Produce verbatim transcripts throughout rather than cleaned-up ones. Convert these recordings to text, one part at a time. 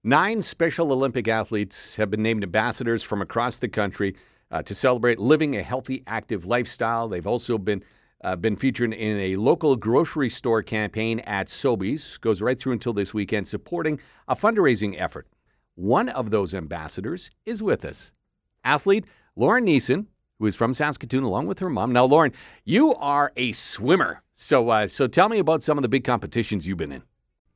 Nine Special Olympic athletes have been named ambassadors from across the country uh, to celebrate living a healthy, active lifestyle. They've also been uh, been featured in a local grocery store campaign at Sobeys. Goes right through until this weekend, supporting a fundraising effort. One of those ambassadors is with us. Athlete Lauren Neeson, who is from Saskatoon, along with her mom. Now, Lauren, you are a swimmer. So, uh, so tell me about some of the big competitions you've been in.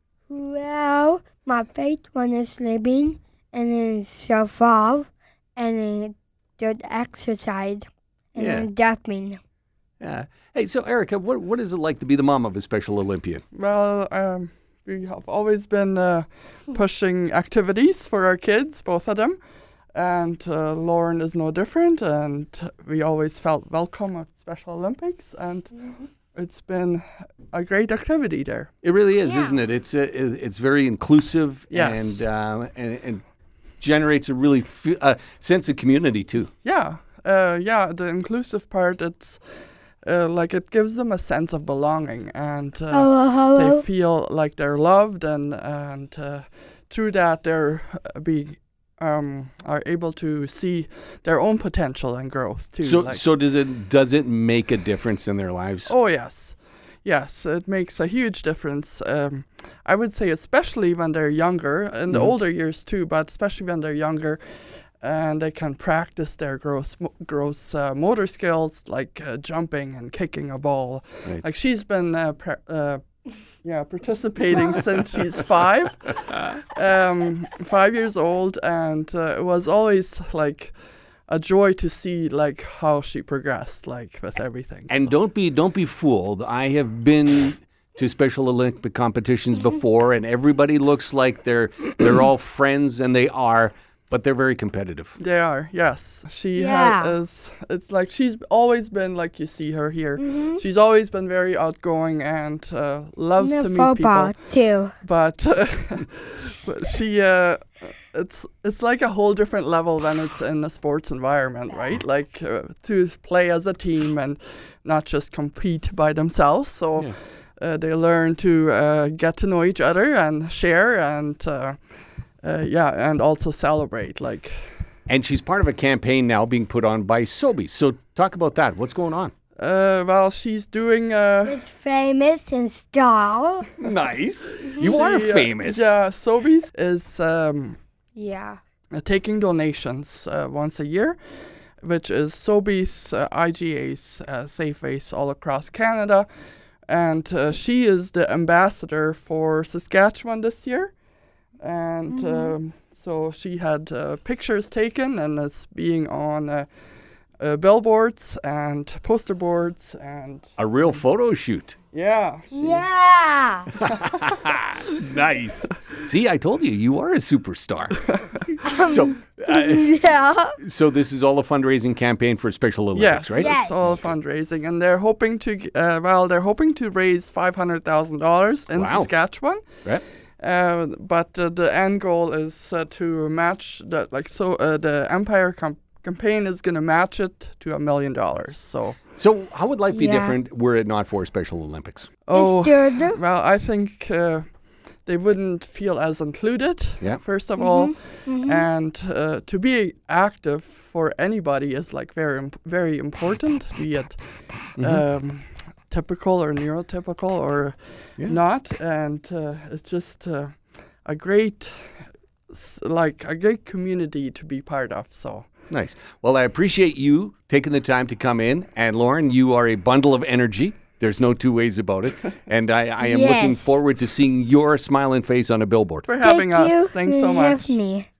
Well, my favorite one is swimming, and then survival, and then just exercise, and Yeah. then jumping. Yeah. Hey, so Erica, what what is it like to be the mom of a Special Olympian? Well, um, we have always been uh, pushing activities for our kids, both of them. And uh, Lauren is no different. And we always felt welcome at Special Olympics. And mm-hmm. it's been a great activity there. It really is, Yeah. isn't it? It's uh, it's very inclusive Yes. and, uh, and and generates a really f- uh, sense of community, too. Yeah. Uh, yeah, the inclusive part, it's uh, like it gives them a sense of belonging. And uh, Hello, hello. they feel like they're loved. And, and uh, through that, they're uh, be um, are able to see their own potential and growth, too. So like, so does it does it make a difference in their lives? Oh, yes. Yes, it makes a huge difference. Um, I would say especially when they're younger, in the Mhm. older years too, but especially when they're younger, and they can practice their gross, mo- gross uh, motor skills, like uh, jumping and kicking a ball. Right. Like she's been uh, pra- uh, yeah, participating since she's five, um, five years old, and uh, it was always like a joy to see like how she progressed, like with everything. And so. don't be don't be fooled. I have been to Special Olympic competitions before, and everybody looks like they're they're all friends, and they are, but they're very competitive. They are, yes. She Yeah. ha- is. It's like she's always been like you see her here. Mm-hmm. She's always been very outgoing and uh, loves And to the meet football, people. too. But, uh, but she, uh, it's it's like a whole different level when it's in a sports environment, right? Like uh, to play as a team and not just compete by themselves. So Yeah. uh, they learn to uh, get to know each other and share and. Uh, Uh, yeah, and also celebrate. Like, And she's part of a campaign now being put on by Sobeys. So talk about that. What's going on? uh, well, she's doing. Uh, It's famous in style. Nice. You are she, uh, famous. yeah, Sobeys is um, Yeah. uh, taking donations uh, once a year, which is Sobeys uh, I G A's uh, Safeways all across Canada, and uh, she is the ambassador for Saskatchewan this year. And um, so she had uh, pictures taken and it's being on uh, uh, billboards and poster boards and A real photo shoot. yeah. she- Yeah. Nice. See, I told you, you are a superstar. so, uh, Yeah. so this is all a fundraising campaign for Special Olympics, Yes, right? Yeah. it's all fundraising, and they're hoping to g- uh, well, they're hoping to raise five hundred thousand dollars in Wow. Saskatchewan. Right. Uh, but uh, the end goal is uh, to match that, like so. Uh, the Empire com- campaign is going to match it to a million dollars. So, So how would life be Yeah. different were it not for Special Olympics? oh, It's good. well, I think uh, they wouldn't feel as included. Yeah. First of all, Mhm. and uh, to be active for anybody is like very imp- very important, be it um, typical or neurotypical or Yeah. not, and uh, it's just uh, a great s- like a great community to be part of. So Nice. Well, I appreciate you taking the time to come in. And Lauren, you are a bundle of energy. There's no two ways about it. And I, I am looking Yes. forward to seeing your smiling face on a billboard. for having Thank us, you thanks so for much. having me.